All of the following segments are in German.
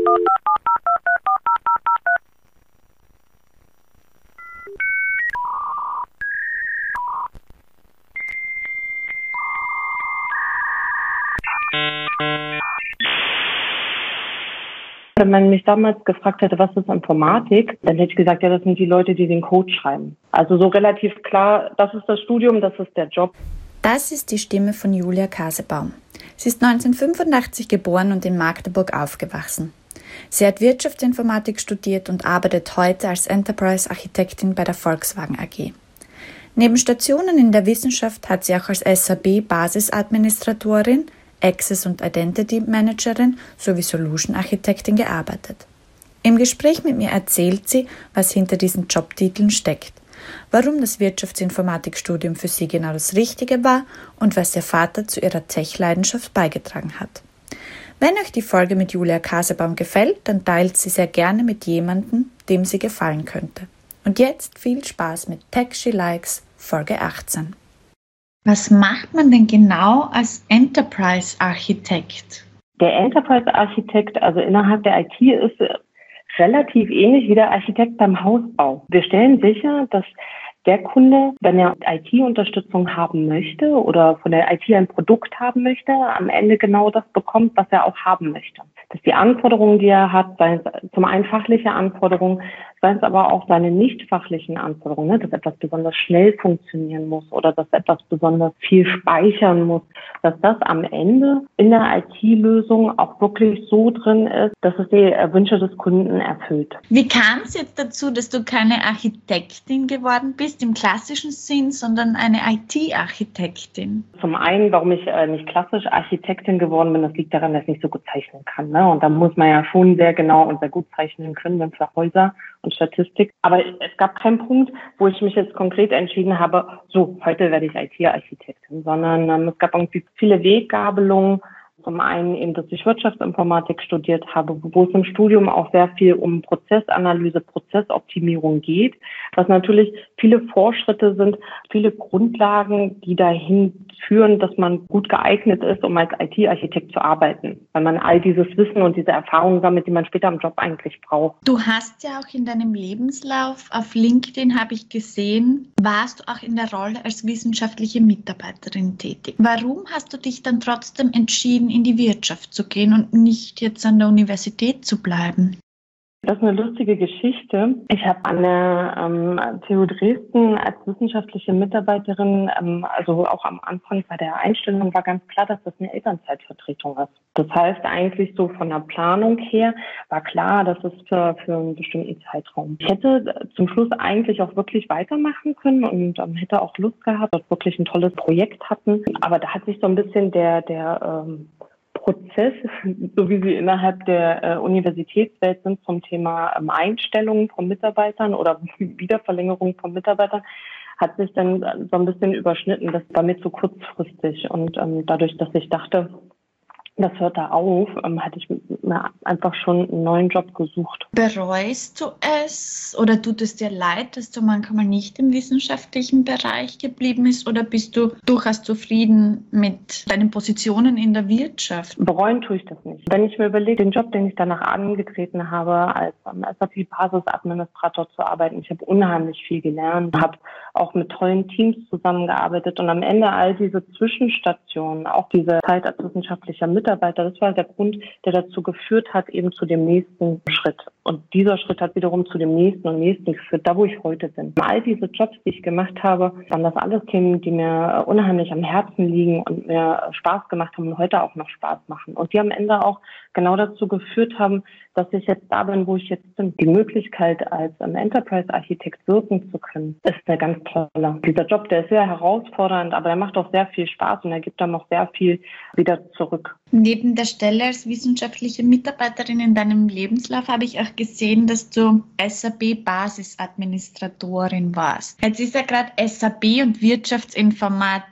Wenn man mich damals gefragt hätte, was ist Informatik, dann hätte ich gesagt, ja, das sind die Leute, die den Code schreiben. Also so relativ klar, das ist das Studium, das ist der Job. Das ist die Stimme von Julia Kasebaum. Sie ist 1985 geboren und in Magdeburg aufgewachsen. Sie hat Wirtschaftsinformatik studiert und arbeitet heute als Enterprise-Architektin bei der Volkswagen AG. Neben Stationen in der Wissenschaft hat sie auch als SAP-Basisadministratorin, Access- und Identity-Managerin sowie Solution-Architektin gearbeitet. Im Gespräch mit mir erzählt sie, was hinter diesen Jobtiteln steckt, warum das Wirtschaftsinformatikstudium für sie genau das Richtige war und was ihr Vater zu ihrer Tech-Leidenschaft beigetragen hat. Wenn euch die Folge mit Julia Kasebaum gefällt, dann teilt sie sehr gerne mit jemandem, dem sie gefallen könnte. Und jetzt viel Spaß mit Tech She Likes, Folge 18. Was macht man denn genau als Enterprise-Architekt? Der Enterprise-Architekt, also innerhalb der IT, ist relativ ähnlich wie der Architekt beim Hausbau. Wir stellen sicher, dass der Kunde, wenn er IT-Unterstützung haben möchte oder von der IT ein Produkt haben möchte, am Ende genau das bekommt, was er auch haben möchte. Dass die Anforderungen, die er hat, seien es zum einen fachliche Anforderungen, seien es aber auch seine nicht fachlichen Anforderungen, dass etwas besonders schnell funktionieren muss oder dass etwas besonders viel speichern muss, dass das am Ende in der IT-Lösung auch wirklich so drin ist, dass es die Wünsche des Kunden erfüllt. Wie kam es jetzt dazu, dass du keine Architektin geworden bist im klassischen Sinn, sondern eine IT-Architektin? Zum einen, warum ich nicht klassisch Architektin geworden bin, das liegt daran, dass ich nicht so gut zeichnen kann. Ne? Und da muss man ja schon sehr genau und sehr gut zeichnen können, wenn für Häuser und Statistik. Aber es gab keinen Punkt, wo ich mich jetzt konkret entschieden habe, so, heute werde ich IT-Architektin, sondern es gab irgendwie viele Weggabelungen. Zum einen eben, dass ich Wirtschaftsinformatik studiert habe, wo es im Studium auch sehr viel um Prozessanalyse, Prozessoptimierung geht, was natürlich viele Fortschritte sind, viele Grundlagen, die dahin führen, dass man gut geeignet ist, um als IT-Architekt zu arbeiten, weil man all dieses Wissen und diese Erfahrungen sammelt, die man später im Job eigentlich braucht. Du hast ja auch in deinem Lebenslauf auf LinkedIn, habe ich gesehen, warst du auch in der Rolle als wissenschaftliche Mitarbeiterin tätig. Warum hast du dich dann trotzdem entschieden, in die Wirtschaft zu gehen und nicht jetzt an der Universität zu bleiben? Das ist eine lustige Geschichte. Ich habe an der TU Dresden als wissenschaftliche Mitarbeiterin, also auch am Anfang bei der Einstellung war ganz klar, dass das eine Elternzeitvertretung ist. Das heißt eigentlich so von der Planung her war klar, das ist für einen bestimmten Zeitraum. Ich hätte zum Schluss eigentlich auch wirklich weitermachen können und hätte auch Lust gehabt, dass wir wirklich ein tolles Projekt hatten. Aber da hat sich so ein bisschen der Prozess, so wie sie innerhalb der Universitätswelt sind zum Thema Einstellungen von Mitarbeitern oder Wiederverlängerung von Mitarbeitern, hat sich dann so ein bisschen überschnitten. Das war mir zu kurzfristig und dadurch, dass ich dachte, das hört da auf, hatte ich mir einfach schon einen neuen Job gesucht. Bereust du es oder tut es dir leid, dass du manchmal nicht im wissenschaftlichen Bereich geblieben bist oder bist du durchaus zufrieden mit deinen Positionen in der Wirtschaft? Bereuen tue ich das nicht. Wenn ich mir überlege, den Job, den ich danach angetreten habe, als SAP-Basisadministrator zu arbeiten, ich habe unheimlich viel gelernt, habe auch mit tollen Teams zusammengearbeitet und am Ende all diese Zwischenstationen, auch diese Zeit als wissenschaftlicher Mitarbeiter, das war der Grund, der dazu geführt hat, eben zu dem nächsten Schritt. Und dieser Schritt hat wiederum zu dem nächsten und nächsten geführt, da wo ich heute bin. All diese Jobs, die ich gemacht habe, waren das alles Themen, die mir unheimlich am Herzen liegen und mir Spaß gemacht haben und heute auch noch Spaß machen. Und die am Ende auch genau dazu geführt haben, dass ich jetzt da bin, wo ich jetzt bin. Die Möglichkeit, als Enterprise-Architekt wirken zu können, ist eine ganz tolle. Dieser Job, der ist sehr herausfordernd, aber er macht auch sehr viel Spaß und er gibt dann auch sehr viel wieder zurück. Neben der Stelle als wissenschaftliche Mitarbeiterin in deinem Lebenslauf habe ich auch gesehen, dass du SAP-Basisadministratorin warst. Jetzt ist ja gerade SAP und Wirtschaftsinformatik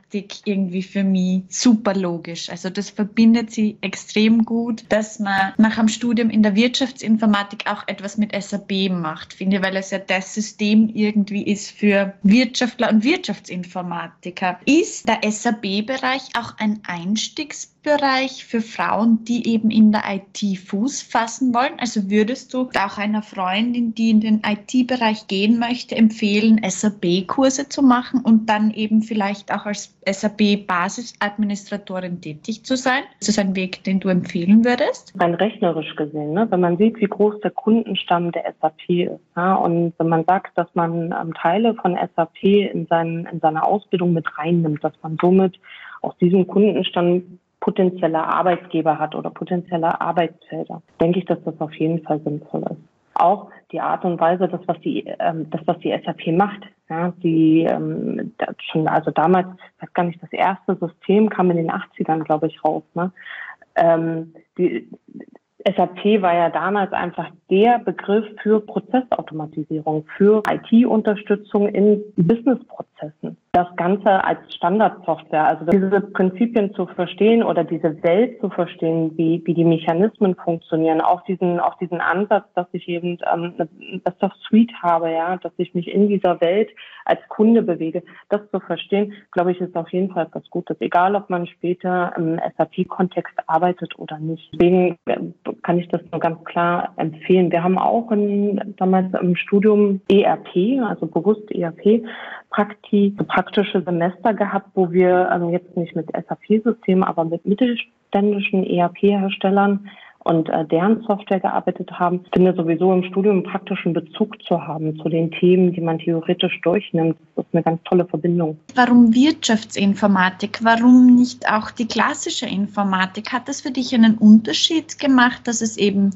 Informatik irgendwie für mich super logisch. Also das verbindet sie extrem gut, dass man nach dem Studium in der Wirtschaftsinformatik auch etwas mit SAP macht, finde ich, weil es ja das System irgendwie ist für Wirtschaftler und Wirtschaftsinformatiker. Ist der SAP-Bereich auch ein Einstiegsbereich für Frauen, die eben in der IT Fuß fassen wollen? Also würdest du auch einer Freundin, die in den IT-Bereich gehen möchte, empfehlen, SAP-Kurse zu machen und dann eben vielleicht auch als SAP-Basisadministratorin tätig zu sein? Ist das ein Weg, den du empfehlen würdest? Rein rechnerisch gesehen, ne? Wenn man sieht, wie groß der Kundenstamm der SAP ist, ja? Und wenn man sagt, dass man Teile von SAP in seine Ausbildung mit reinnimmt, dass man somit aus diesem Kundenstamm potenzielle Arbeitgeber hat oder potenzielle Arbeitsfelder, denke ich, dass das auf jeden Fall sinnvoll ist. Auch die Art und Weise, das was die SAP macht, ja, schon, also damals, ich weiß gar nicht, das erste System kam in den 80ern, glaube ich, raus, ne? Die SAP war ja damals einfach der Begriff für Prozessautomatisierung, für IT-Unterstützung in Businessprozessen. Das Ganze als Standardsoftware, also diese Prinzipien zu verstehen oder diese Welt zu verstehen, wie die Mechanismen funktionieren, auch diesen Ansatz, dass ich eben eine Best-of-Suite habe, ja, dass ich mich in dieser Welt als Kunde bewege, das zu verstehen, glaube ich, ist auf jeden Fall etwas Gutes, egal ob man später im SAP-Kontext arbeitet oder nicht. Deswegen kann ich das nur ganz klar empfehlen. Wir haben auch damals im Studium ERP, also bewusst ERP, praktische Semester gehabt, wo wir jetzt nicht mit SAP-Systemen, aber mit mittelständischen ERP-Herstellern und deren Software gearbeitet haben. Ich finde sowieso im Studium einen praktischen Bezug zu haben zu den Themen, die man theoretisch durchnimmt. Das ist eine ganz tolle Verbindung. Warum Wirtschaftsinformatik? Warum nicht auch die klassische Informatik? Hat das für dich einen Unterschied gemacht, dass es eben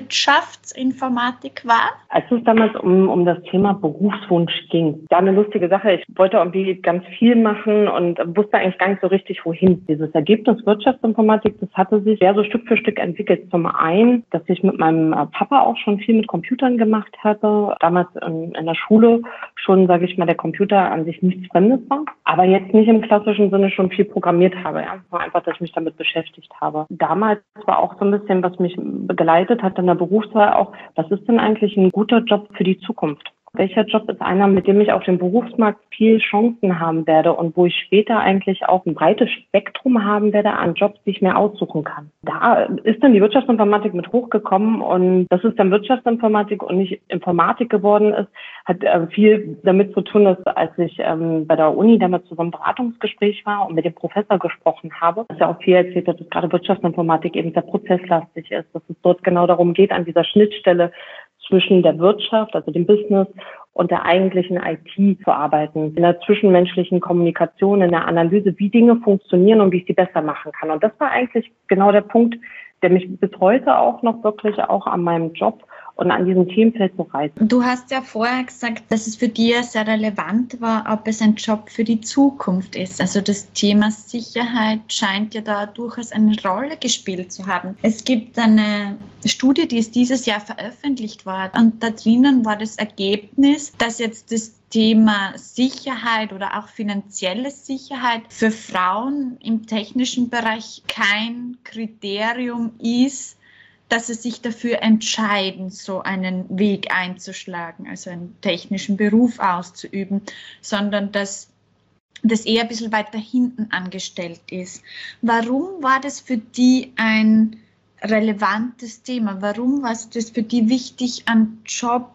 Wirtschaftsinformatik war? Als es damals um das Thema Berufswunsch ging, war eine lustige Sache. Ich wollte irgendwie ganz viel machen und wusste eigentlich gar nicht so richtig, wohin. Dieses Ergebnis Wirtschaftsinformatik, das hatte sich ja so Stück für Stück entwickelt. Zum einen, dass ich mit meinem Papa auch schon viel mit Computern gemacht hatte. Damals in der Schule schon, sage ich mal, der Computer an sich nichts Fremdes war. Aber jetzt nicht im klassischen Sinne schon viel programmiert habe. Ja. Einfach, dass ich mich damit beschäftigt habe. Damals war auch so ein bisschen, was mich begleitet hat in der Berufswahl auch, was ist denn eigentlich ein guter Job für die Zukunft? Welcher Job ist einer, mit dem ich auf dem Berufsmarkt viel Chancen haben werde und wo ich später eigentlich auch ein breites Spektrum haben werde an Jobs, die ich mir aussuchen kann? Da ist dann die Wirtschaftsinformatik mit hochgekommen und dass es dann Wirtschaftsinformatik und nicht Informatik geworden ist, hat viel damit zu tun, dass als ich bei der Uni damals zu so einem Beratungsgespräch war und mit dem Professor gesprochen habe, dass er auch viel erzählt hat, dass gerade Wirtschaftsinformatik eben sehr prozesslastig ist, dass es dort genau darum geht, an dieser Schnittstelle zwischen der Wirtschaft, also dem Business und der eigentlichen IT zu arbeiten, in der zwischenmenschlichen Kommunikation, in der Analyse, wie Dinge funktionieren und wie ich sie besser machen kann. Und das war eigentlich genau der Punkt, der mich bis heute auch noch wirklich auch an meinem Job und an diesem Themenfeld so reizt. Du hast ja vorher gesagt, dass es für dich sehr relevant war, ob es ein Job für die Zukunft ist. Also das Thema Sicherheit scheint ja da durchaus eine Rolle gespielt zu haben. Es gibt eine Studie, die ist dieses Jahr veröffentlicht worden und da drinnen war das Ergebnis, dass jetzt das Thema Sicherheit oder auch finanzielle Sicherheit für Frauen im technischen Bereich kein Kriterium ist, dass sie sich dafür entscheiden, so einen Weg einzuschlagen, also einen technischen Beruf auszuüben, sondern dass das eher ein bisschen weiter hinten angestellt ist. Warum war das für die ein relevantes Thema? Warum war es das für die wichtig, einen Job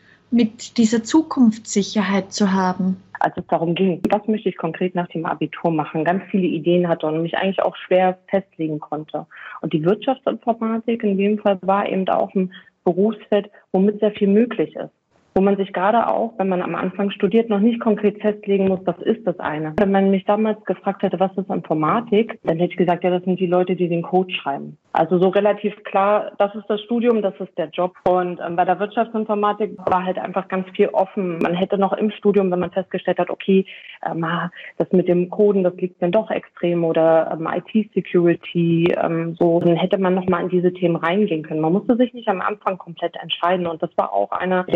mit dieser Zukunftssicherheit zu haben? Als es darum ging, was möchte ich konkret nach dem Abitur machen, ganz viele Ideen hatte und mich eigentlich auch schwer festlegen konnte. Und die Wirtschaftsinformatik in dem Fall war eben auch ein Berufsfeld, womit sehr viel möglich ist. Wo man sich gerade auch, wenn man am Anfang studiert, noch nicht konkret festlegen muss, was ist das eine. Wenn man mich damals gefragt hätte, was ist Informatik, dann hätte ich gesagt, ja, das sind die Leute, die den Code schreiben. Also so relativ klar, das ist das Studium, das ist der Job. Und bei der Wirtschaftsinformatik war halt einfach ganz viel offen. Man hätte noch im Studium, wenn man festgestellt hat, okay, das mit dem Coden, das liegt dann doch extrem oder IT-Security, so, dann hätte man noch mal in diese Themen reingehen können. Man musste sich nicht am Anfang komplett entscheiden und das war auch einer der Dinge, die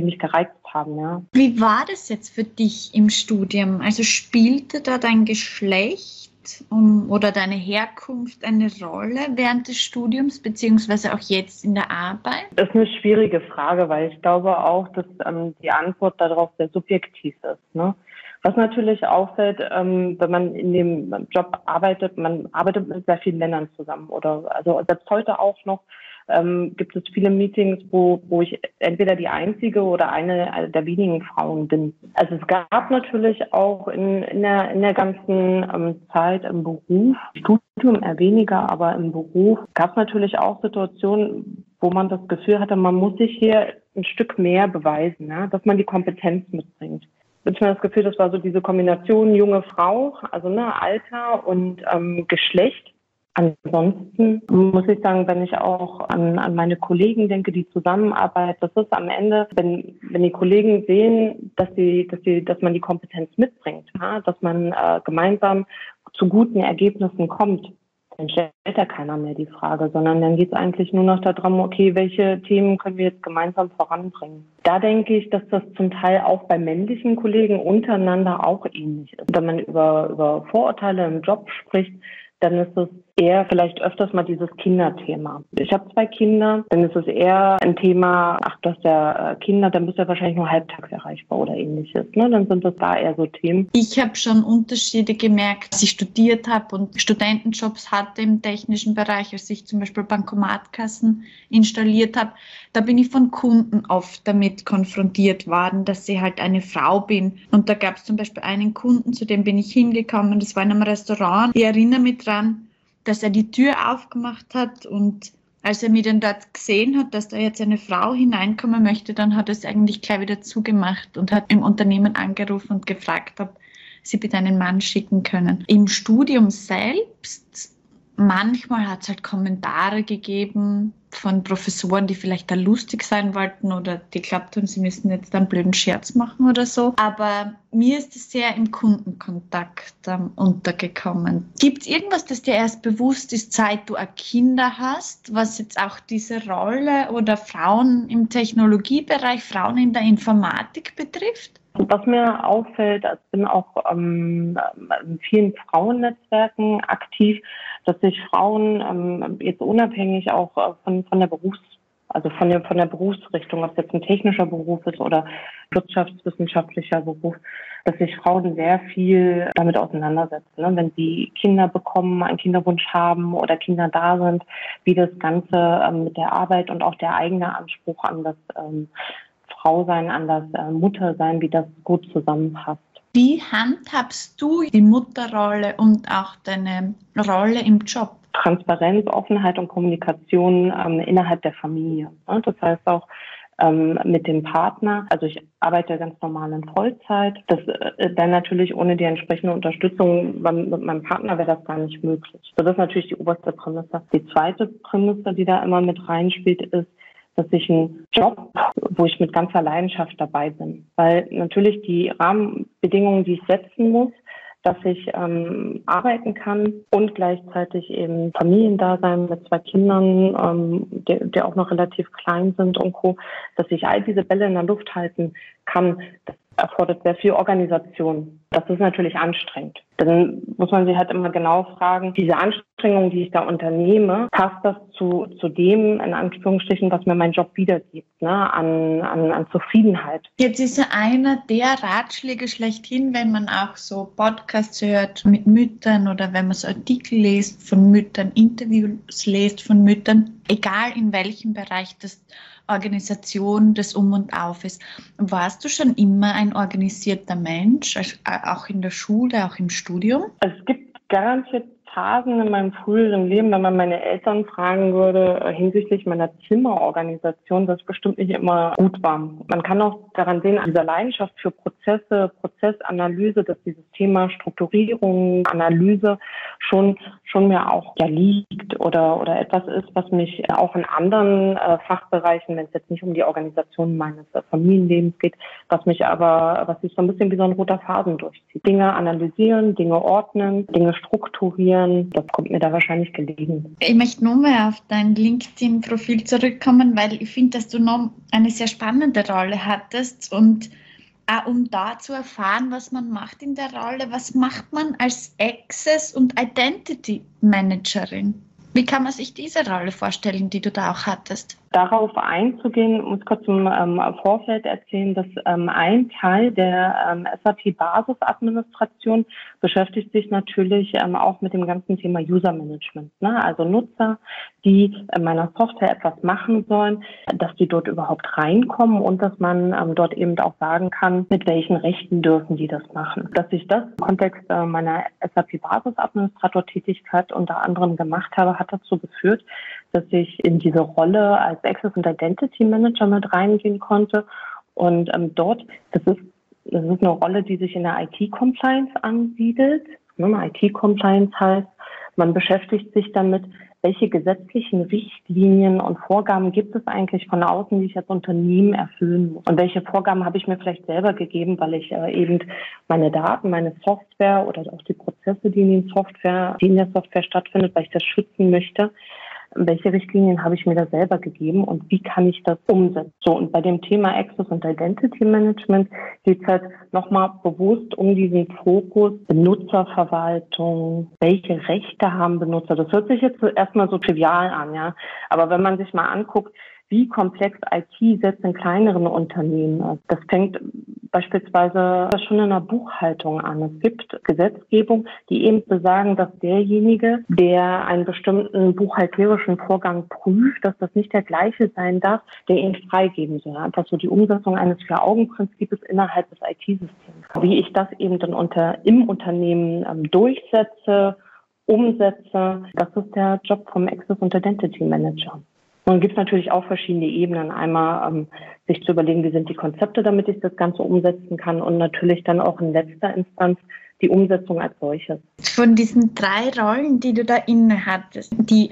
mich gereizt haben, ja. Wie war das jetzt für dich im Studium? Also spielte da dein Geschlecht oder deine Herkunft eine Rolle während des Studiums, beziehungsweise auch jetzt in der Arbeit? Das ist eine schwierige Frage, weil ich glaube auch, dass die Antwort darauf sehr subjektiv ist, ne? Was natürlich auffällt, wenn man in dem Job arbeitet, man arbeitet mit sehr vielen Männern zusammen also selbst heute auch noch gibt es viele Meetings, wo ich entweder die einzige oder eine der wenigen Frauen bin. Also es gab natürlich auch in der ganzen Zeit im Beruf, Studium eher weniger, aber im Beruf gab es natürlich auch Situationen, wo man das Gefühl hatte, man muss sich hier ein Stück mehr beweisen, ja, dass man die Kompetenz mitbringt. Ich habe das Gefühl, das war so diese Kombination junge Frau, also Alter und Geschlecht. Ansonsten muss ich sagen, wenn ich auch an meine Kollegen denke, die Zusammenarbeit, das ist am Ende, wenn die Kollegen sehen, dass man die Kompetenz mitbringt, ja, dass man gemeinsam zu guten Ergebnissen kommt, dann stellt ja keiner mehr die Frage, sondern dann geht es eigentlich nur noch darum, okay, welche Themen können wir jetzt gemeinsam voranbringen. Da denke ich, dass das zum Teil auch bei männlichen Kollegen untereinander auch ähnlich ist. Wenn man über Vorurteile im Job spricht, dann ist es eher vielleicht öfters mal dieses Kinderthema. Ich habe 2 Kinder, dann ist es eher ein Thema, du hast ja Kinder, dann bist du ja wahrscheinlich nur halbtags erreichbar oder ähnliches. Ne? Dann sind das da eher so Themen. Ich habe schon Unterschiede gemerkt, als ich studiert habe und Studentenjobs hatte im technischen Bereich, als ich zum Beispiel Bankomatkassen installiert habe. Da bin ich von Kunden oft damit konfrontiert worden, dass ich halt eine Frau bin. Und da gab es zum Beispiel einen Kunden, zu dem bin ich hingekommen, das war in einem Restaurant. Ich erinnere mich dran, dass er die Tür aufgemacht hat und als er mich dann dort gesehen hat, dass da jetzt eine Frau hineinkommen möchte, dann hat er es eigentlich gleich wieder zugemacht und hat im Unternehmen angerufen und gefragt, ob sie bitte einen Mann schicken können. Im Studium selbst, manchmal hat es halt Kommentare gegeben von Professoren, die vielleicht da lustig sein wollten oder die glaubt haben, sie müssen jetzt einen blöden Scherz machen oder so. Aber mir ist es sehr im Kundenkontakt untergekommen. Gibt es irgendwas, das dir erst bewusst ist, seit du Kinder hast, was jetzt auch diese Rolle oder Frauen im Technologiebereich, Frauen in der Informatik betrifft? Was mir auffällt, ich bin auch in vielen Frauennetzwerken aktiv, dass sich Frauen jetzt unabhängig auch von der von der Berufsrichtung, ob es jetzt ein technischer Beruf ist oder wirtschaftswissenschaftlicher Beruf, dass sich Frauen sehr viel damit auseinandersetzen, ne? Wenn sie Kinder bekommen, einen Kinderwunsch haben oder Kinder da sind, wie das Ganze mit der Arbeit und auch der eigene Anspruch an das Frausein, an das Muttersein, wie das gut zusammenpasst. Wie handhabst du die Mutterrolle und auch deine Rolle im Job? Transparenz, Offenheit und Kommunikation innerhalb der Familie. Ne? Das heißt auch mit dem Partner. Also ich arbeite ganz normal in Vollzeit. Das dann natürlich ohne die entsprechende Unterstützung mit meinem Partner wäre das gar nicht möglich. So, das ist natürlich die oberste Prämisse. Die zweite Prämisse, die da immer mit reinspielt, ist, dass ich einen Job, wo ich mit ganzer Leidenschaft dabei bin. Weil natürlich die Rahmenbedingungen, die ich setzen muss, dass ich arbeiten kann und gleichzeitig eben Familiendasein mit 2 Kindern, die auch noch relativ klein sind und Co., dass ich all diese Bälle in der Luft halten kann, das erfordert sehr viel Organisation. Das ist natürlich anstrengend. Dann muss man sich halt immer genau fragen, diese Anstrengung, die ich da unternehme, passt das zu dem, in Anführungsstrichen, was mir mein Job wiedergibt, ne, an Zufriedenheit. Jetzt ist ja einer der Ratschläge schlechthin, wenn man auch so Podcasts hört mit Müttern oder wenn man so Artikel liest von Müttern, Interviews liest von Müttern, egal in welchem Bereich das Organisation des Um und Auf ist. Warst du schon immer ein organisierter Mensch, auch in der Schule, auch im Studium? Es gibt garantiert Phasen in meinem früheren Leben, wenn man meine Eltern fragen würde, hinsichtlich meiner Zimmerorganisation, das bestimmt nicht immer gut war. Man kann auch daran sehen, an dieser Leidenschaft für Prozesse, Prozessanalyse, dass dieses Thema Strukturierung, Analyse schon mir auch liegt oder etwas ist, was mich auch in anderen Fachbereichen, wenn es jetzt nicht um die Organisation meines Familienlebens geht, was sich so ein bisschen wie so ein roter Faden durchzieht. Dinge analysieren, Dinge ordnen, Dinge strukturieren, informieren. Das kommt mir da wahrscheinlich gelegen. Ich möchte nochmal auf dein LinkedIn-Profil zurückkommen, weil ich finde, dass du noch eine sehr spannende Rolle hattest und auch um da zu erfahren, was man macht in der Rolle, was macht man als Access- und Identity-Managerin? Wie kann man sich diese Rolle vorstellen, die du da auch hattest? Darauf einzugehen, muss kurz im Vorfeld erzählen, dass ein Teil der SAP-Basisadministration beschäftigt sich natürlich auch mit dem ganzen Thema User-Management. Ne? Also Nutzer, die in meiner Software etwas machen sollen, dass die dort überhaupt reinkommen und dass man dort eben auch sagen kann, mit welchen Rechten dürfen die das machen. Dass ich das im Kontext meiner SAP-Basisadministrator-Tätigkeit unter anderem gemacht habe, hat dazu geführt, dass ich in diese Rolle als Access- und Identity Manager mit reingehen konnte. Und dort, das ist eine Rolle, die sich in der IT-Compliance ansiedelt. IT-Compliance heißt, man beschäftigt sich damit, welche gesetzlichen Richtlinien und Vorgaben gibt es eigentlich von außen, die ich als Unternehmen erfüllen muss? Und welche Vorgaben habe ich mir vielleicht selber gegeben, weil ich eben meine Daten, meine Software oder auch die Prozesse, die in der Software stattfindet, weil ich das schützen möchte, welche Richtlinien habe ich mir da selber gegeben und wie kann ich das umsetzen? So, und bei dem Thema Access und Identity Management geht es halt nochmal bewusst um diesen Fokus Benutzerverwaltung, welche Rechte haben Benutzer. Das hört sich jetzt erstmal so trivial an, ja. Aber wenn man sich mal anguckt, wie komplex IT selbst in kleineren Unternehmen ist. Das fängt beispielsweise schon in der Buchhaltung an. Es gibt Gesetzgebung, die eben besagen, dass derjenige, der einen bestimmten buchhalterischen Vorgang prüft, dass das nicht der gleiche sein darf, der ihn freigeben soll. Einfach so die Umsetzung eines Vier-Augen-Prinzips innerhalb des IT-Systems. Wie ich das eben dann im Unternehmen durchsetze, umsetze, das ist der Job vom Access- und Identity Manager. Und gibt es natürlich auch verschiedene Ebenen. Einmal sich zu überlegen, wie sind die Konzepte, damit ich das Ganze umsetzen kann und natürlich dann auch in letzter Instanz die Umsetzung als solches. Von diesen 3 Rollen, die du da inne hattest, die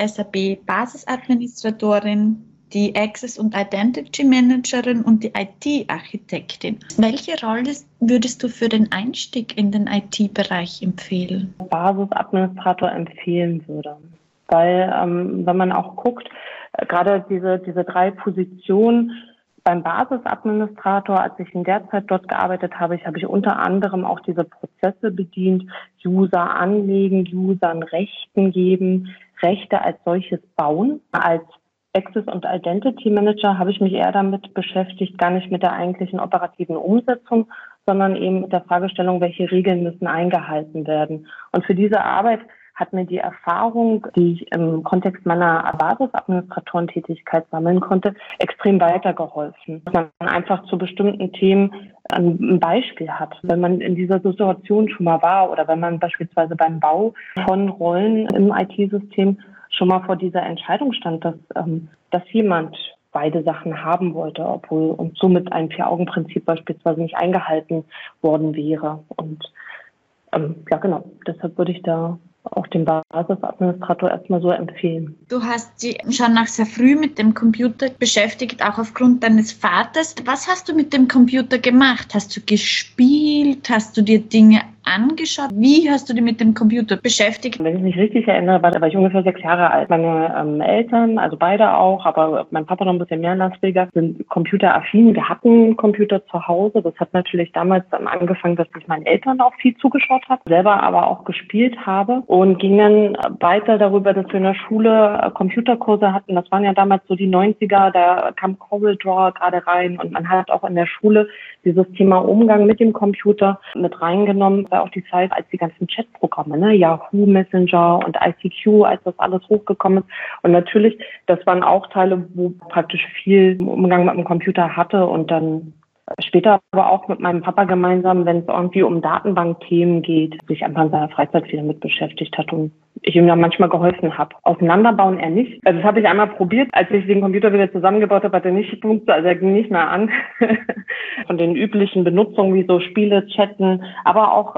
SAP-Basisadministratorin, die Access- und Identity Managerin und die IT-Architektin. Welche Rolle würdest du für den Einstieg in den IT-Bereich empfehlen? Basisadministrator empfehlen würde. Weil, wenn man auch guckt, gerade diese 3 Positionen beim Basisadministrator, als ich in der Zeit dort gearbeitet habe, habe ich unter anderem auch diese Prozesse bedient, User anlegen, Usern Rechten geben, Rechte als solches bauen. Als Access- und Identity Manager habe ich mich eher damit beschäftigt, gar nicht mit der eigentlichen operativen Umsetzung, sondern eben mit der Fragestellung, welche Regeln müssen eingehalten werden. Und für diese Arbeit hat mir die Erfahrung, die ich im Kontext meiner Basisadministratorentätigkeit sammeln konnte, extrem weitergeholfen. Dass man einfach zu bestimmten Themen ein Beispiel hat. Wenn man in dieser Situation schon mal war oder wenn man beispielsweise beim Bau von Rollen im IT-System schon mal vor dieser Entscheidung stand, dass jemand beide Sachen haben wollte, obwohl und somit ein Vier-Augen-Prinzip beispielsweise nicht eingehalten worden wäre. Und ja, genau, deshalb würde ich da auch den Basisadministrator erstmal so empfehlen. Du hast dich schon noch sehr früh mit dem Computer beschäftigt, auch aufgrund deines Vaters. Was hast du mit dem Computer gemacht? Hast du gespielt? Hast du dir Dinge angeschaut? Wie hast du dich mit dem Computer beschäftigt? Wenn ich mich richtig erinnere, war ich ungefähr 6 Jahre alt. Meine Eltern, also beide auch, aber mein Papa noch ein bisschen mehr Lastbilder, sind computeraffin. Wir hatten einen Computer zu Hause. Das hat natürlich damals dann angefangen, dass ich meinen Eltern auch viel zugeschaut habe, selber aber auch gespielt habe und ging dann weiter darüber, dass wir in der Schule Computerkurse hatten. Das waren ja damals so die 90er, da kam CorelDRAW gerade rein und man hat auch in der Schule dieses Thema Umgang mit dem Computer mit reingenommen. War auch die Zeit, als die ganzen Chatprogramme, ne, Yahoo Messenger und ICQ, als das alles hochgekommen ist. Und natürlich, das waren auch Teile, wo praktisch viel Umgang mit dem Computer hatte und dann später aber auch mit meinem Papa gemeinsam, wenn es irgendwie um Datenbankthemen geht, sich einfach in seiner Freizeit viel damit beschäftigt hat und ich ihm da manchmal geholfen habe. Auseinanderbauen eher nicht. Also das habe ich einmal probiert, als ich den Computer wieder zusammengebaut habe, hat er nicht funktioniert, also er ging nicht mehr an. Von den üblichen Benutzungen wie so Spiele, Chatten, aber auch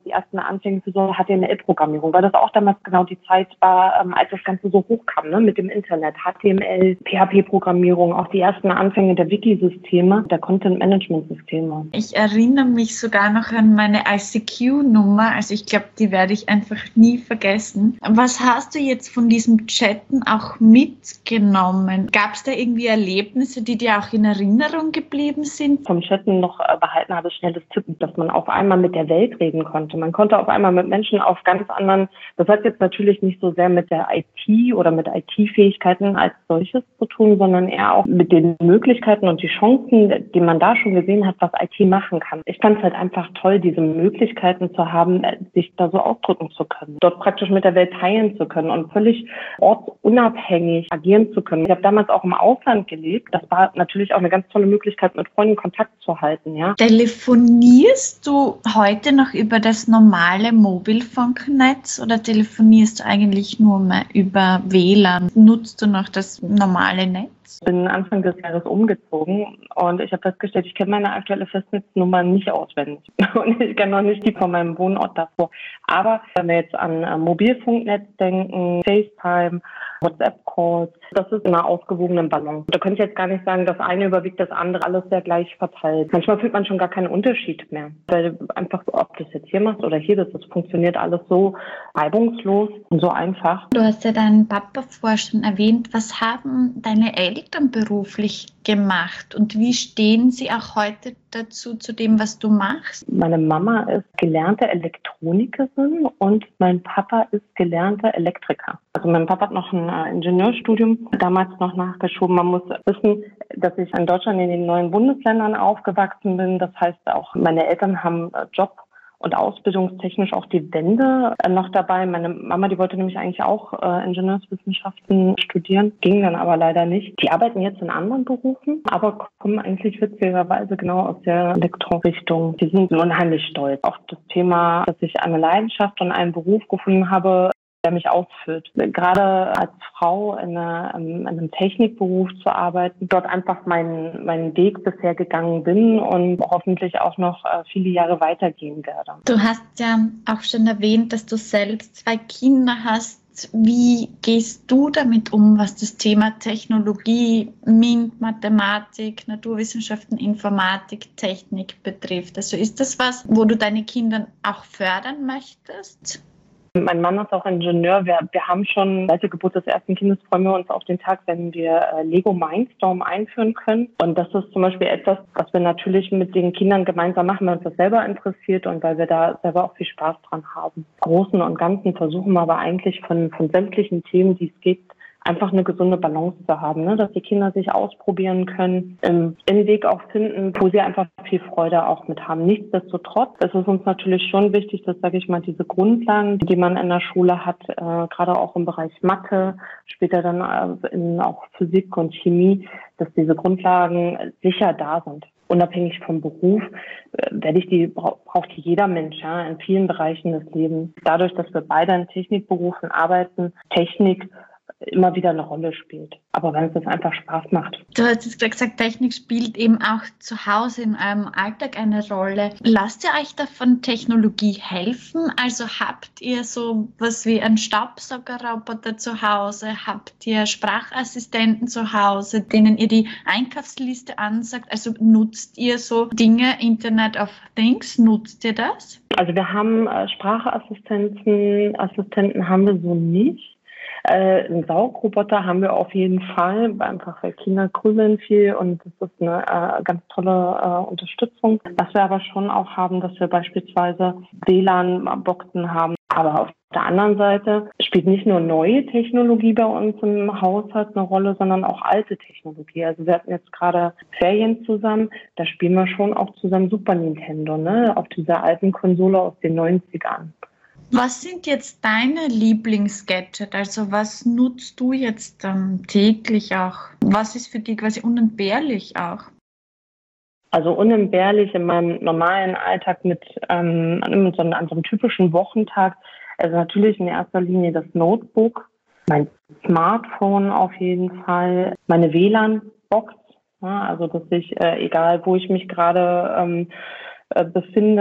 die ersten Anfänge für so HTML-Programmierung, weil das auch damals genau die Zeit war, als das Ganze so hochkam, ne, mit dem Internet, HTML, PHP-Programmierung, auch die ersten Anfänge der Wikisysteme, der Content-Management-Systeme. Ich erinnere mich sogar noch an meine ICQ-Nummer, also ich glaube, die werde ich einfach nie vergessen. Was hast du jetzt von diesem Chatten auch mitgenommen? Gab es da irgendwie Erlebnisse, die dir auch in Erinnerung geblieben sind? Vom Chatten noch behalten habe, schnelles Tippen, dass man auf einmal mit der Welt reden konnte. Man konnte auf einmal mit Menschen auf ganz anderen, das hat jetzt natürlich nicht so sehr mit der IT oder mit IT-Fähigkeiten als solches zu tun, sondern eher auch mit den Möglichkeiten und die Chancen, die man da schon gesehen hat, was IT machen kann. Ich fand es halt einfach toll, diese Möglichkeiten zu haben, sich da so ausdrücken zu können, dort praktisch mit der Welt teilen zu können und völlig ortsunabhängig agieren zu können. Ich habe damals auch im Ausland gelebt. Das war natürlich auch eine ganz tolle Möglichkeit, mit Freunden Kontakt zu halten. Ja. Telefonierst du heute noch über das normale Mobilfunknetz oder telefonierst du eigentlich nur mehr über WLAN? Nutzt du noch das normale Netz? Ich bin Anfang des Jahres umgezogen und ich habe festgestellt, ich kenne meine aktuelle Festnetznummer nicht auswendig. Und ich kenne noch nicht die von meinem Wohnort davor. Aber wenn wir jetzt an Mobilfunknetz denken, FaceTime, WhatsApp-Calls, das ist in einer ausgewogenen Balance. Da könnte ich jetzt gar nicht sagen, das eine überwiegt das andere, alles sehr gleich verteilt. Manchmal fühlt man schon gar keinen Unterschied mehr. Weil einfach, ob du das jetzt hier machst oder hier, das funktioniert alles so reibungslos und so einfach. Du hast ja deinen Papa vorher schon erwähnt. Was haben deine Eltern beruflich gemacht und wie stehen sie auch heute dazu, zu dem, was du machst? Meine Mama ist gelernte Elektronikerin und mein Papa ist gelernter Elektriker. Also mein Papa hat noch ein Ingenieurstudium damals noch nachgeschoben. Man muss wissen, dass ich in Deutschland in den neuen Bundesländern aufgewachsen bin. Das heißt auch, meine Eltern haben Job und ausbildungstechnisch auch die Wende noch dabei. Meine Mama, die wollte nämlich eigentlich auch Ingenieurswissenschaften studieren, ging dann aber leider nicht. Die arbeiten jetzt in anderen Berufen, aber kommen eigentlich witzigerweise genau aus der Elektrorichtung. Die sind unheimlich stolz auf das Thema, dass ich eine Leidenschaft und einen Beruf gefunden habe, der mich ausfüllt. Gerade als Frau in einem Technikberuf zu arbeiten, dort einfach meinen Weg bisher gegangen bin und hoffentlich auch noch viele Jahre weitergehen werde. Du hast ja auch schon erwähnt, dass du selbst 2 Kinder hast. Wie gehst du damit um, was das Thema Technologie, MINT, Mathematik, Naturwissenschaften, Informatik, Technik betrifft? Also ist das was, wo du deine Kinder auch fördern möchtest? Mein Mann ist auch Ingenieur. Wir haben schon seit der Geburt des ersten Kindes freuen wir uns auf den Tag, wenn wir Lego Mindstorm einführen können. Und das ist zum Beispiel etwas, was wir natürlich mit den Kindern gemeinsam machen, weil uns das selber interessiert und weil wir da selber auch viel Spaß dran haben. Im Großen und Ganzen versuchen wir aber eigentlich von sämtlichen Themen, die es gibt, einfach eine gesunde Balance zu haben, ne? Dass die Kinder sich ausprobieren können, einen Weg auch finden, wo sie einfach viel Freude auch mit haben. Nichtsdestotrotz ist es uns natürlich schon wichtig, dass, sage ich mal, diese Grundlagen, die man in der Schule hat, gerade auch im Bereich Mathe, später dann in auch Physik und Chemie, dass diese Grundlagen sicher da sind. Unabhängig vom Beruf braucht jeder Mensch, ja, in vielen Bereichen des Lebens. Dadurch, dass wir beide in Technikberufen arbeiten, Technik immer wieder eine Rolle spielt. Aber wenn es das einfach Spaß macht. Du hast jetzt gesagt, Technik spielt eben auch zu Hause in eurem Alltag eine Rolle. Lasst ihr euch da von Technologie helfen? Also habt ihr so was wie einen Staubsaugerroboter zu Hause? Habt ihr Sprachassistenten zu Hause, denen ihr die Einkaufsliste ansagt? Also nutzt ihr so Dinge, Internet of Things? Nutzt ihr das? Also wir haben Sprachassistenten haben wir so nicht. Einen Saugroboter haben wir auf jeden Fall, weil Kinder grübeln viel und das ist eine ganz tolle Unterstützung. Was wir aber schon auch haben, dass wir beispielsweise WLAN-Boxen haben. Aber auf der anderen Seite spielt nicht nur neue Technologie bei uns im Haushalt eine Rolle, sondern auch alte Technologie. Also wir hatten jetzt gerade Ferien zusammen, da spielen wir schon auch zusammen Super Nintendo, ne, auf dieser alten Konsole aus den 90ern. Was sind jetzt deine Lieblingsgadget? Also was nutzt du jetzt täglich auch? Was ist für dich quasi unentbehrlich auch? Also unentbehrlich in meinem normalen Alltag an so einem typischen Wochentag, also natürlich in erster Linie das Notebook, mein Smartphone auf jeden Fall, meine WLAN-Box, ja, also dass ich, egal wo ich mich gerade befinde,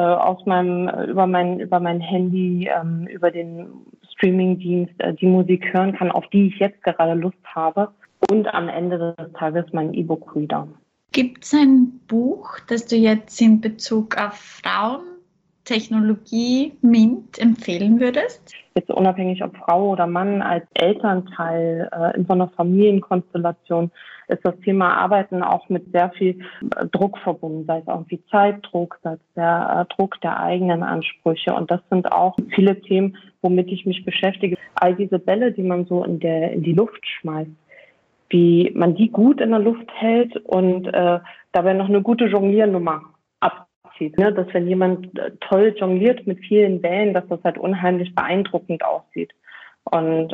über mein Handy, über den Streamingdienst die Musik hören kann, auf die ich jetzt gerade Lust habe, und am Ende des Tages mein E-Book-Reader. Gibt es ein Buch, das du jetzt in Bezug auf Frauen, Technologie, MINT empfehlen würdest? Jetzt unabhängig ob Frau oder Mann, als Elternteil in so einer Familienkonstellation ist das Thema Arbeiten auch mit sehr viel Druck verbunden, sei es irgendwie Zeitdruck, sei es der Druck der eigenen Ansprüche. Und das sind auch viele Themen, womit ich mich beschäftige. All diese Bälle, die man so in die Luft schmeißt, wie man die gut in der Luft hält und dabei noch eine gute Jongliernummer abzieht. Ne? Dass wenn jemand toll jongliert mit vielen Bällen, dass das halt unheimlich beeindruckend aussieht. Und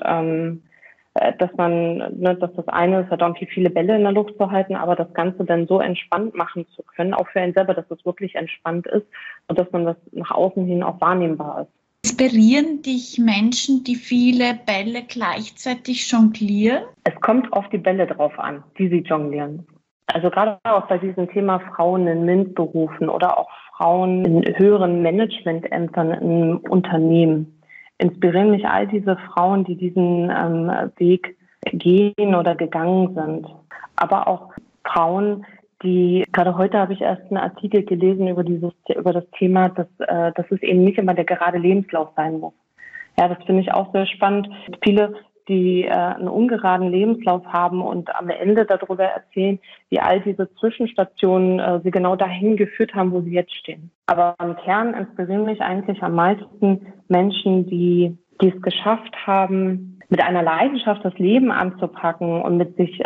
dass das eine ist, halt irgendwie viele Bälle in der Luft zu halten, aber das Ganze dann so entspannt machen zu können, auch für einen selber, dass es wirklich entspannt ist und dass man das nach außen hin auch wahrnehmbar ist. Inspirieren dich Menschen, die viele Bälle gleichzeitig jonglieren? Es kommt auf die Bälle drauf an, die sie jonglieren. Also gerade auch bei diesem Thema Frauen in MINT-Berufen oder auch Frauen in höheren Managementämtern in Unternehmen inspirieren mich all diese Frauen, die diesen Weg gehen oder gegangen sind. Aber auch Frauen, die, gerade heute habe ich erst einen Artikel gelesen über das Thema, dass es eben nicht immer der gerade Lebenslauf sein muss. Ja, das finde ich auch sehr spannend. Viele, die einen ungeraden Lebenslauf haben und am Ende darüber erzählen, wie all diese Zwischenstationen sie genau dahin geführt haben, wo sie jetzt stehen. Aber im Kern inspirieren mich eigentlich am meisten Menschen, die es geschafft haben, mit einer Leidenschaft das Leben anzupacken und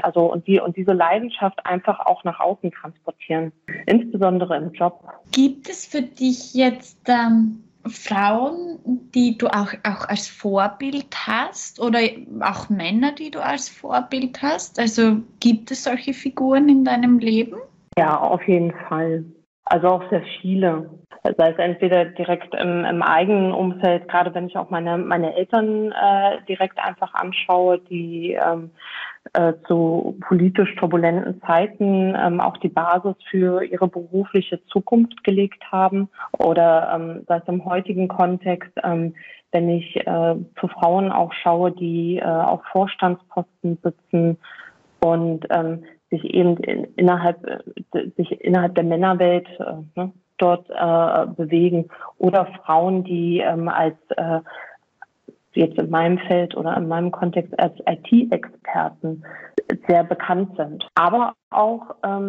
diese Leidenschaft einfach auch nach außen transportieren, insbesondere im Job. Gibt es für dich jetzt Frauen, die du auch als Vorbild hast oder auch Männer, die du als Vorbild hast? Also gibt es solche Figuren in deinem Leben? Ja, auf jeden Fall. Also auch sehr viele. Sei es entweder direkt im eigenen Umfeld, gerade wenn ich auch meine Eltern direkt einfach anschaue, die zu politisch turbulenten Zeiten auch die Basis für ihre berufliche Zukunft gelegt haben. Oder sei es im heutigen Kontext, wenn ich zu Frauen auch schaue, die auf Vorstandsposten sitzen und sich eben innerhalb der Männerwelt dort bewegen, oder Frauen, die als jetzt in meinem Feld oder in meinem Kontext als IT-Experten sehr bekannt sind. Aber auch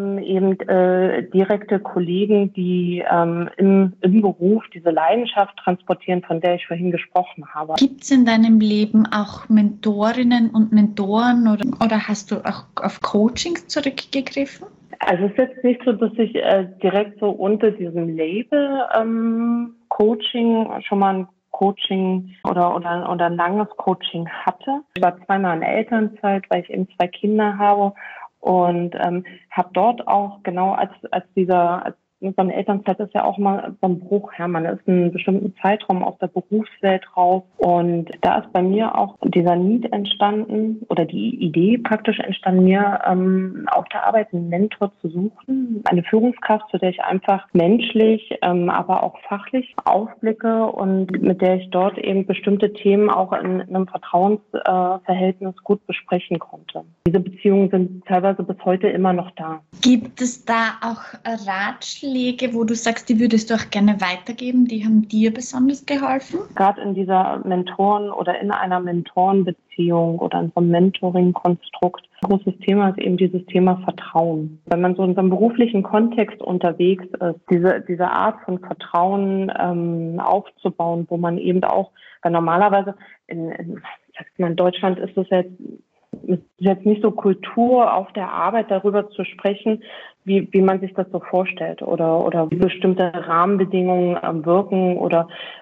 direkte Kollegen, die im Beruf diese Leidenschaft transportieren, von der ich vorhin gesprochen habe. Gibt es in deinem Leben auch Mentorinnen und Mentoren oder hast du auch auf Coachings zurückgegriffen? Also es ist jetzt nicht so, dass ich direkt so unter diesem Label Coaching schon mal ein Coaching oder ein langes Coaching hatte. Ich war zweimal in Elternzeit, weil ich eben 2 Kinder habe, und habe dort auch genau als so eine Elternzeit ist ja auch mal so ein Bruch. Ja, man ist einen bestimmten Zeitraum aus der Berufswelt raus, und da ist bei mir auch dieser Need entstanden oder die Idee praktisch entstanden, mir auf der Arbeit einen Mentor zu suchen, eine Führungskraft, zu der ich einfach menschlich, aber auch fachlich aufblicke und mit der ich dort eben bestimmte Themen auch in einem Vertrauensverhältnis gut besprechen konnte. Diese Beziehungen sind teilweise bis heute immer noch da. Gibt es da auch Ratschläge, wo du sagst, die würdest du auch gerne weitergeben, die haben dir besonders geholfen? Gerade in dieser Mentoren- oder in einer Mentorenbeziehung oder in so einem Mentoring-Konstrukt, ein großes Thema ist eben dieses Thema Vertrauen. Wenn man so in so einem beruflichen Kontext unterwegs ist, diese Art von Vertrauen aufzubauen, wo man eben auch, weil normalerweise in Deutschland ist es jetzt nicht so Kultur auf der Arbeit, darüber zu sprechen, wie man sich das so vorstellt oder wie bestimmte Rahmenbedingungen wirken oder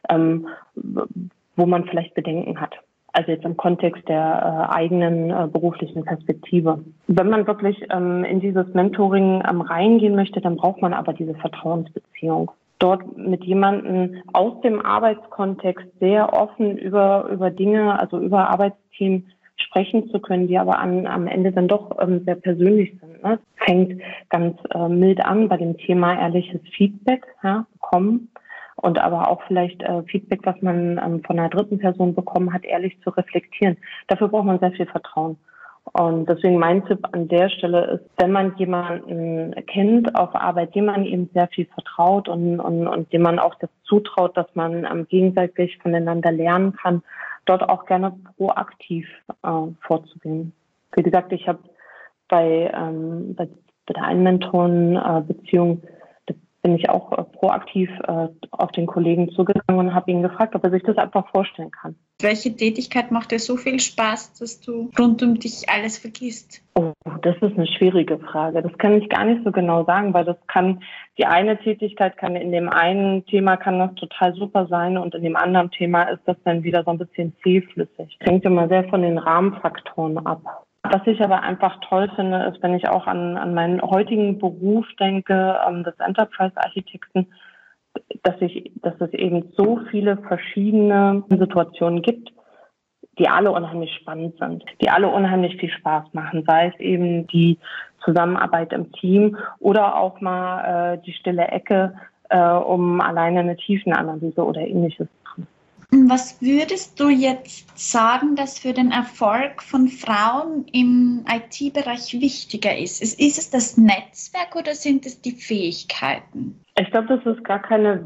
wo man vielleicht Bedenken hat. Also jetzt im Kontext der eigenen beruflichen Perspektive. Wenn man wirklich in dieses Mentoring reingehen möchte, dann braucht man aber diese Vertrauensbeziehung. Dort mit jemandem aus dem Arbeitskontext sehr offen über Dinge, also über Arbeitsthemen sprechen zu können, die aber am Ende dann doch sehr persönlich sind. Ne? Fängt ganz mild an bei dem Thema ehrliches Feedback bekommen und aber auch vielleicht Feedback, was man von einer dritten Person bekommen hat, ehrlich zu reflektieren. Dafür braucht man sehr viel Vertrauen. Und deswegen mein Tipp an der Stelle ist, wenn man jemanden kennt auf Arbeit, dem man eben sehr viel vertraut und dem man auch das zutraut, dass man gegenseitig voneinander lernen kann, dort auch gerne proaktiv vorzugehen. Wie gesagt, ich habe bei der Ein-Mentoren-Beziehung bin ich auch proaktiv auf den Kollegen zugegangen und habe ihn gefragt, ob er sich das einfach vorstellen kann. Welche Tätigkeit macht dir so viel Spaß, dass du rund um dich alles vergisst? Oh, das ist eine schwierige Frage. Das kann ich gar nicht so genau sagen, weil die eine Tätigkeit kann in dem einen Thema kann das total super sein und in dem anderen Thema ist das dann wieder so ein bisschen zähflüssig. Hängt immer sehr von den Rahmenfaktoren ab. Was ich aber einfach toll finde, ist, wenn ich auch an meinen heutigen Beruf denke, des Enterprise-Architekten, dass es eben so viele verschiedene Situationen gibt, die alle unheimlich spannend sind, die alle unheimlich viel Spaß machen, sei es eben die Zusammenarbeit im Team oder auch mal die stille Ecke, um alleine eine Tiefenanalyse oder Ähnliches zu machen. Was würdest du jetzt sagen, dass für den Erfolg von Frauen im IT-Bereich wichtiger ist? Ist es das Netzwerk oder sind es die Fähigkeiten? Ich glaube, das ist gar keine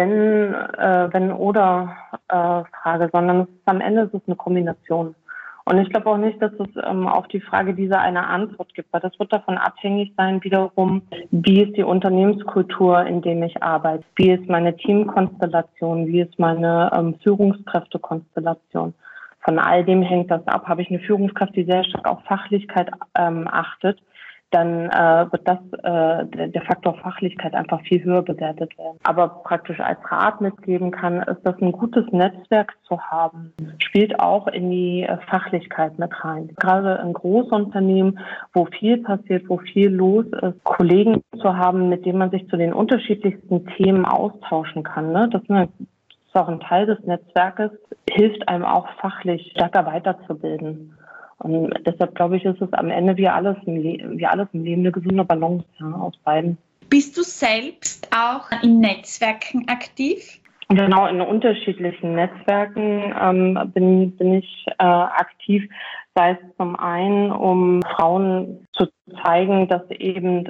Wenn-oder-Frage, sondern am Ende ist es eine Kombination. Und ich glaube auch nicht, dass es auf die Frage diese eine Antwort gibt, weil das wird davon abhängig sein wiederum, wie ist die Unternehmenskultur, in dem ich arbeite, wie ist meine Teamkonstellation, wie ist meine Führungskräftekonstellation. Von all dem hängt das ab. Habe ich eine Führungskraft, die sehr stark auf Fachlichkeit achtet, dann wird der Faktor Fachlichkeit einfach viel höher bewertet werden. Aber praktisch als Rat mitgeben kann, ist das ein gutes Netzwerk zu haben, spielt auch in die Fachlichkeit mit rein. Gerade in Großunternehmen, wo viel passiert, wo viel los ist, Kollegen zu haben, mit denen man sich zu den unterschiedlichsten Themen austauschen kann. Ne? Das ist auch ein Teil des Netzwerkes, hilft einem auch fachlich stärker weiterzubilden. Und deshalb glaube ich, ist es am Ende wie alles im Leben eine gesunde Balance aus beiden. Bist du selbst auch in Netzwerken aktiv? Genau, in unterschiedlichen Netzwerken bin ich aktiv, sei es zum einen, um Frauen zu zeigen, dass eben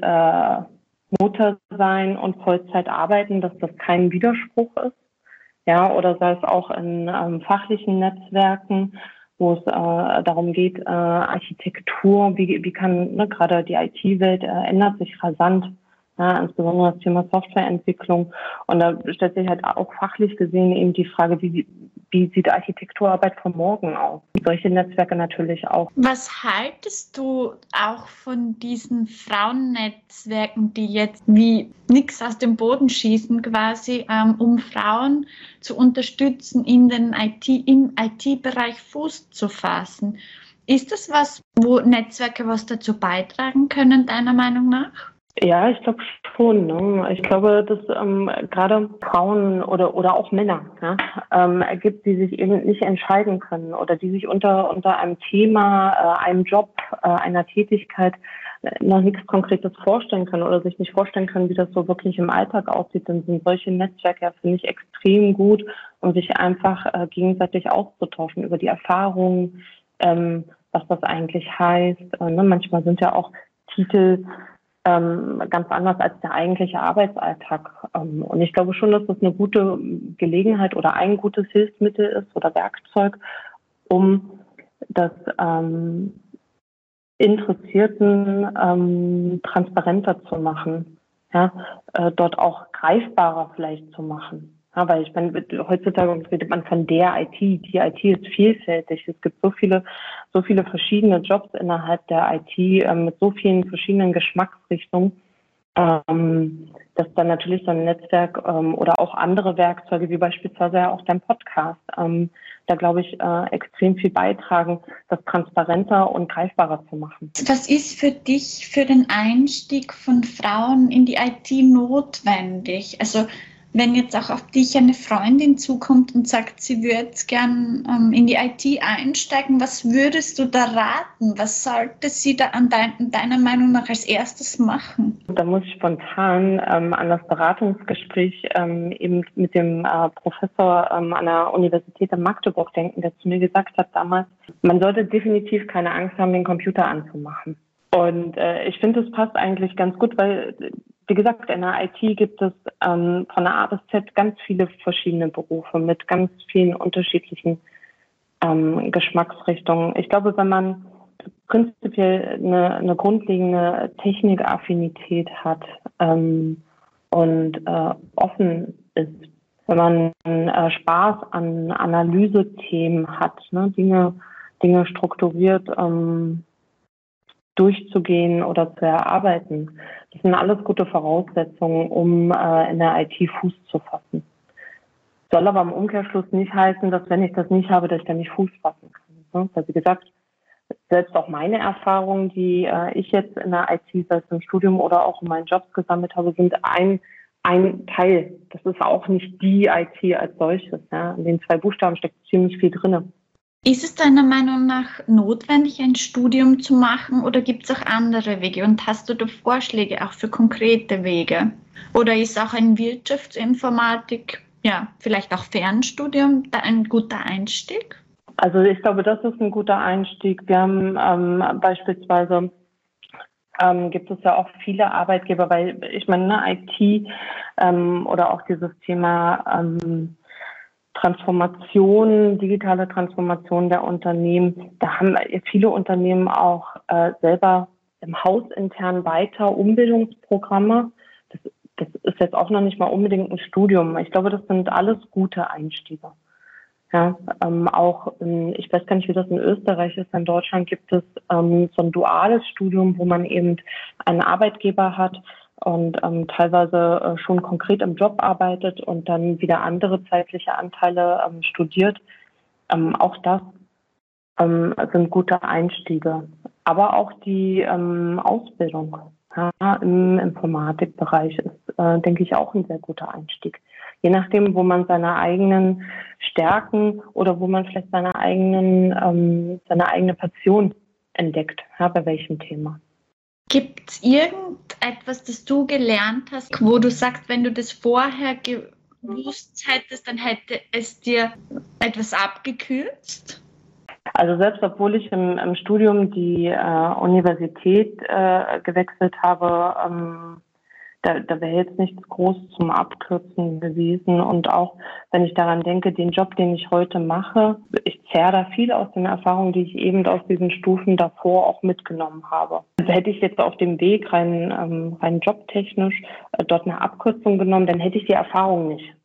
Mutter sein und Vollzeit arbeiten, dass das kein Widerspruch ist. Ja, oder sei es auch in fachlichen Netzwerken, wo es darum geht, Architektur, wie kann gerade die IT-Welt ändert sich rasant, insbesondere das Thema Softwareentwicklung. Und da stellt sich halt auch fachlich gesehen eben die Frage, wie sieht Architekturarbeit von morgen aus? Solche Netzwerke natürlich auch. Was haltest du auch von diesen Frauennetzwerken, die jetzt wie nichts aus dem Boden schießen quasi, um Frauen zu unterstützen, im IT-Bereich Fuß zu fassen? Ist das was, wo Netzwerke was dazu beitragen können, deiner Meinung nach? Ja, ich glaube schon. Ne? Ich glaube, dass gerade Frauen oder auch Männer gibt, die sich eben nicht entscheiden können oder die sich unter einem Thema, einem Job, einer Tätigkeit noch nichts Konkretes vorstellen können oder sich nicht vorstellen können, wie das so wirklich im Alltag aussieht. Dann sind solche Netzwerke, finde ich, extrem gut, um sich einfach gegenseitig auszutauschen über die Erfahrungen, was das eigentlich heißt. Manchmal sind ja auch Titel ganz anders als der eigentliche Arbeitsalltag. Und ich glaube schon, dass das eine gute Gelegenheit oder ein gutes Hilfsmittel ist oder Werkzeug, um das Interessierten transparenter zu machen, dort auch greifbarer vielleicht zu machen. Ja, weil ich meine, heutzutage redet man von der IT. Die IT ist vielfältig. Es gibt so viele verschiedene Jobs innerhalb der IT mit so vielen verschiedenen Geschmacksrichtungen, dass dann natürlich so ein Netzwerk oder auch andere Werkzeuge, wie beispielsweise ja auch dein Podcast, da glaube ich extrem viel beitragen, das transparenter und greifbarer zu machen. Was ist für dich für den Einstieg von Frauen in die IT notwendig? Also Wenn jetzt auch auf dich eine Freundin zukommt und sagt, sie würde gern in die IT einsteigen, was würdest du da raten? Was sollte sie da deiner Meinung nach als erstes machen? Da muss ich spontan an das Beratungsgespräch eben mit dem Professor an der Universität in Magdeburg denken, der zu mir gesagt hat damals, man sollte definitiv keine Angst haben, den Computer anzumachen. Und ich finde, es passt eigentlich ganz gut, weil, wie gesagt, in der IT gibt es von der A bis Z ganz viele verschiedene Berufe mit ganz vielen unterschiedlichen Geschmacksrichtungen. Ich glaube, wenn man prinzipiell eine grundlegende Technikaffinität hat und offen ist, wenn man Spaß an Analysethemen hat, ne, Dinge strukturiert durchzugehen oder zu erarbeiten. Das sind alles gute Voraussetzungen, um in der IT Fuß zu fassen. Soll aber im Umkehrschluss nicht heißen, dass wenn ich das nicht habe, dass ich da nicht Fuß fassen kann. Ne? Weil wie gesagt, selbst auch meine Erfahrungen, die ich jetzt in der IT, sei es im Studium oder auch in meinen Jobs gesammelt habe, sind ein Teil. Das ist auch nicht die IT als solches. Ja? In den 2 Buchstaben steckt ziemlich viel drin. Ist es deiner Meinung nach notwendig, ein Studium zu machen oder gibt es auch andere Wege? Und hast du da Vorschläge auch für konkrete Wege? Oder ist auch ein Wirtschaftsinformatik, ja, vielleicht auch Fernstudium, da ein guter Einstieg? Also ich glaube, das ist ein guter Einstieg. Wir haben beispielsweise gibt es ja auch viele Arbeitgeber, weil ich meine, IT oder auch dieses Thema Transformation, digitale Transformation der Unternehmen, da haben viele Unternehmen auch selber im Haus intern weiter Umbildungsprogramme. Das ist jetzt auch noch nicht mal unbedingt ein Studium. Ich glaube, das sind alles gute Einstiege. Ja, ich weiß gar nicht, wie das in Österreich ist. In Deutschland gibt es so ein duales Studium, wo man eben einen Arbeitgeber hat und teilweise schon konkret im Job arbeitet und dann wieder andere zeitliche Anteile studiert. Auch das sind gute Einstiege. Aber auch die Ausbildung im Informatikbereich ist, denke ich, auch ein sehr guter Einstieg. Je nachdem, wo man seine eigenen Stärken oder wo man vielleicht seine eigene Passion entdeckt, bei welchem Thema. Gibt es irgendetwas, das du gelernt hast, wo du sagst, wenn du das vorher gewusst hättest, dann hätte es dir etwas abgekürzt? Also selbst obwohl ich im Studium die Universität gewechselt habe, da wäre jetzt nichts Großes zum Abkürzen gewesen. Und auch wenn ich daran denke, den Job, den ich heute mache, ich zehre da viel aus den Erfahrungen, die ich eben aus diesen Stufen davor auch mitgenommen habe. Also hätte ich jetzt auf dem Weg rein jobtechnisch dort eine Abkürzung genommen, dann hätte ich die Erfahrung nicht.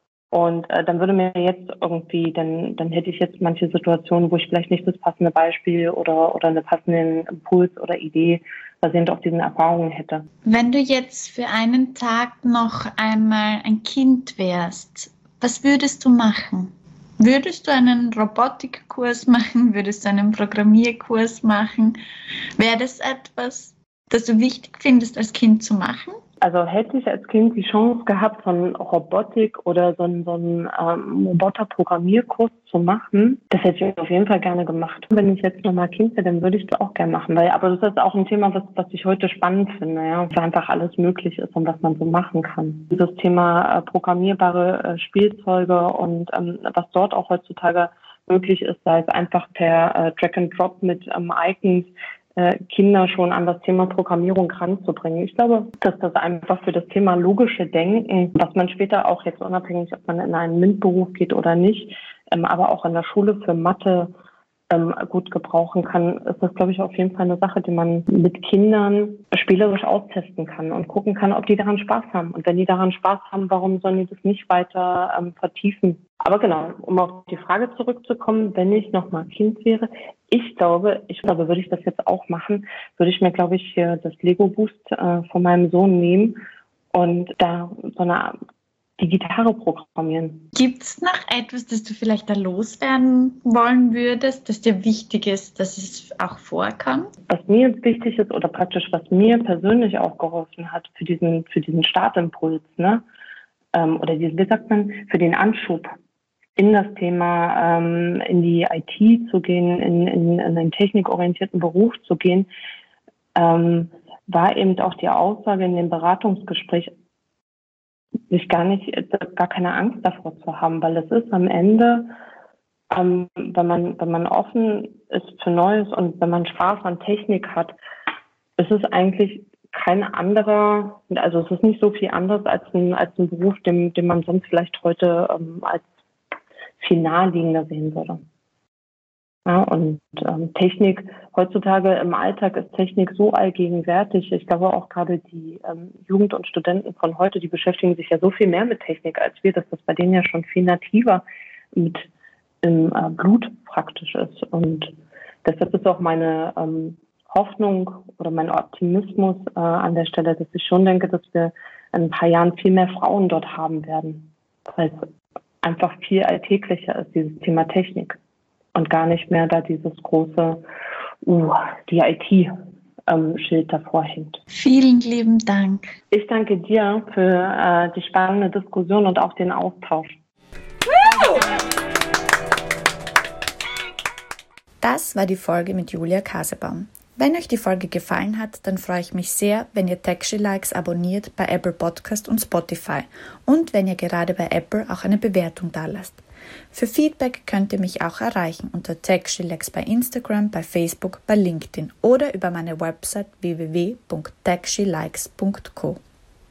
Und dann würde mir jetzt irgendwie, dann hätte ich jetzt manche Situationen, wo ich vielleicht nicht das passende Beispiel oder einen passenden Impuls oder Idee basierend auf diesen Erfahrungen hätte. Wenn du jetzt für einen Tag noch einmal ein Kind wärst, was würdest du machen? Würdest du einen Robotikkurs machen? Würdest du einen Programmierkurs machen? Wäre das etwas, das du wichtig findest, als Kind zu machen? Also hätte ich als Kind die Chance gehabt, so einen Robotik oder so einen Roboter-Programmierkurs zu machen, das hätte ich auf jeden Fall gerne gemacht. Wenn ich jetzt nochmal Kind wäre, dann würde ich das auch gerne machen. Aber das ist auch ein Thema, was ich heute spannend finde, ja, was einfach alles möglich ist und was man so machen kann. Dieses Thema programmierbare Spielzeuge und was dort auch heutzutage möglich ist, sei es einfach per Drag and Drop mit Icons, Kinder schon an das Thema Programmierung ranzubringen. Ich glaube, dass das einfach für das Thema logische Denken, was man später auch jetzt unabhängig, ob man in einen MINT-Beruf geht oder nicht, aber auch in der Schule für Mathe gut gebrauchen kann, ist das, glaube ich, auf jeden Fall eine Sache, die man mit Kindern spielerisch austesten kann und gucken kann, ob die daran Spaß haben. Und wenn die daran Spaß haben, warum sollen die das nicht weiter vertiefen? Aber genau, um auf die Frage zurückzukommen, wenn ich noch mal Kind wäre, ich glaube, würde ich das jetzt auch machen, würde ich mir, glaube ich, das Lego Boost von meinem Sohn nehmen und da so die Gitarre programmieren. Gibt es noch etwas, das du vielleicht da loswerden wollen würdest, das dir wichtig ist, dass es auch vorkommt? Was mir wichtig ist oder praktisch was mir persönlich auch geholfen hat für diesen Startimpuls, ne? wie sagt man, für den Anschub in das Thema, in die IT zu gehen, in einen technikorientierten Beruf zu gehen, war eben auch die Aussage in dem Beratungsgespräch, sich gar keine Angst davor zu haben, weil es ist am Ende, wenn man offen ist für Neues und wenn man Spaß an Technik hat, ist es eigentlich kein anderer, also es ist nicht so viel anderes als ein Beruf, den man sonst vielleicht heute als viel naheliegender sehen würde. Ja, und Technik, heutzutage im Alltag ist Technik so allgegenwärtig. Ich glaube auch gerade die Jugend und Studenten von heute, die beschäftigen sich ja so viel mehr mit Technik als wir, dass das bei denen ja schon viel nativer mit im Blut praktisch ist. Und deshalb ist auch meine Hoffnung oder mein Optimismus an der Stelle, dass ich schon denke, dass wir in ein paar Jahren viel mehr Frauen dort haben werden, weil es einfach viel alltäglicher ist, dieses Thema Technik. Und gar nicht mehr da dieses große, die IT-Schild davor hängt. Vielen lieben Dank. Ich danke dir für die spannende Diskussion und auch den Austausch. Das war die Folge mit Julia Kasebaum. Wenn euch die Folge gefallen hat, dann freue ich mich sehr, wenn ihr TechShe-Likes abonniert bei Apple Podcast und Spotify und wenn ihr gerade bei Apple auch eine Bewertung dalasst. Für Feedback könnt ihr mich auch erreichen unter TechShe-Likes bei Instagram, bei Facebook, bei LinkedIn oder über meine Website www.techshelikes.co.